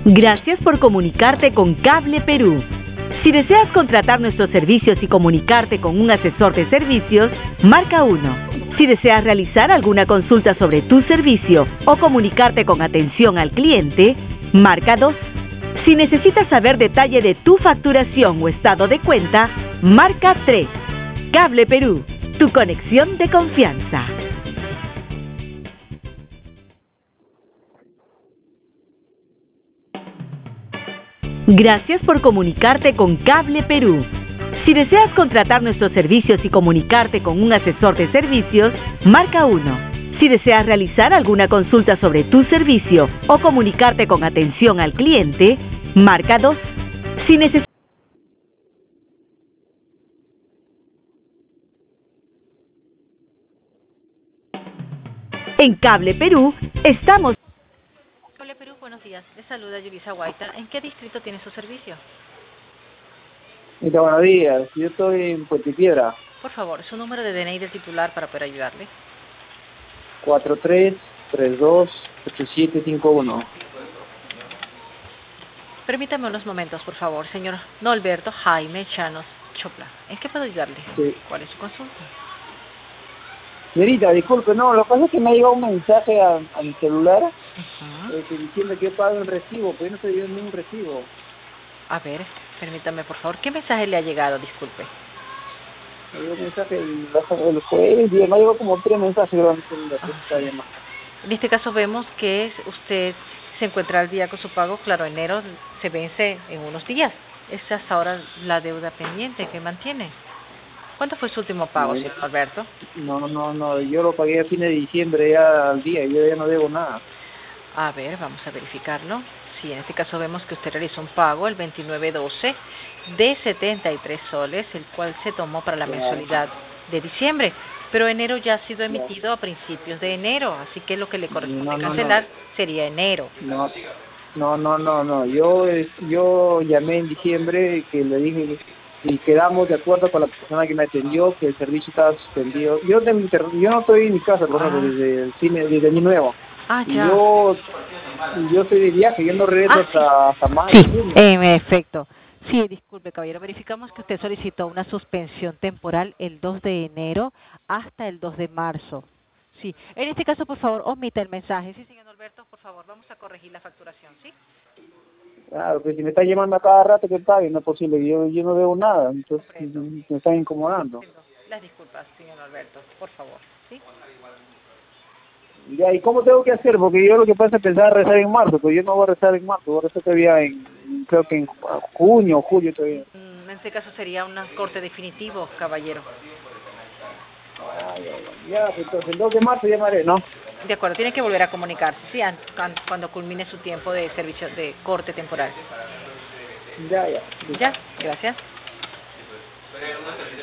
Gracias por comunicarte con Cable Perú. Si deseas contratar nuestros servicios y comunicarte con un asesor de servicios, marca 1. Si deseas realizar alguna consulta sobre tu servicio o comunicarte con atención al cliente, marca 2. Si necesitas saber detalle de tu facturación o estado de cuenta, marca 3. Cable Perú, tu conexión de confianza. Gracias por comunicarte con Cable Perú. Si deseas contratar nuestros servicios y comunicarte con un asesor de servicios, marca 1. Si deseas realizar alguna consulta sobre tu servicio o comunicarte con atención al cliente, marca 2. Si necesitas... En Cable Perú estamos... Cable Perú, buenos días. Les saluda Yulisa Guaita. ¿En qué distrito tiene su servicio? Mira, buenos días. Yo estoy en Puente Piedra. Por favor, su número de DNI del titular para poder ayudarle. 43328751. Permítame unos momentos, por favor, señor Norberto Jaime Chanos Chopla. ¿En qué puedo ayudarle? Sí. ¿Cuál es su consulta? Señorita, disculpe, no, lo que pasa es que me ha llegado un mensaje a mi celular diciendo que yo pago el recibo, pero yo no estoy viendo ningún recibo. A ver, permítame, por favor. ¿Qué mensaje le ha llegado? Disculpe. Me llegó un mensaje el jueves, me ha llegado como 3 mensajes durante el celular. En este caso vemos que usted se encuentra al día con su pago. Claro, enero se vence en unos días. Es hasta ahora la deuda pendiente que mantiene. ¿Cuánto fue su último pago, señor Alberto? No, yo lo pagué a fines de diciembre ya al día, yo ya no debo nada. A ver, vamos a verificarlo. Sí, en este caso vemos que usted realizó un pago el 29/12 de 73 soles, el cual se tomó para la mensualidad de diciembre. Pero enero ya ha sido emitido a principios de enero, así que lo que le corresponde cancelar sería enero. No. Yo llamé en diciembre que le dije y quedamos de acuerdo con la persona que me atendió que el servicio estaba suspendido. Yo no estoy en mi casa, por ejemplo, desde el cine, desde Año Nuevo. Ah, y ya. yo estoy de viaje, yo no regreso hasta mayo. Sí, en efecto. Sí, disculpe, caballero. Verificamos que usted solicitó una suspensión temporal el 2 de enero hasta el 2 de marzo. Sí. En este caso, por favor, omita el mensaje. Sí, señor Alberto, por favor, vamos a corregir la facturación, ¿sí? Claro, que si me está llamando a cada rato que pague, no es posible, yo no debo nada, entonces me están incomodando. Las disculpas, señor Alberto, por favor, ¿sí? Ya, ¿y cómo tengo que hacer? Porque yo lo que pasa es pensar rezar en marzo, pero yo no voy a rezar en marzo, voy a rezar todavía creo que en junio o julio todavía. En este caso sería un corte definitivo, caballero. Ya, entonces el 2 de marzo llamaré, ¿no? De acuerdo, tiene que volver a comunicarse, ¿sí? Cuando culmine su tiempo de servicio de corte temporal. Ya. Ya, gracias.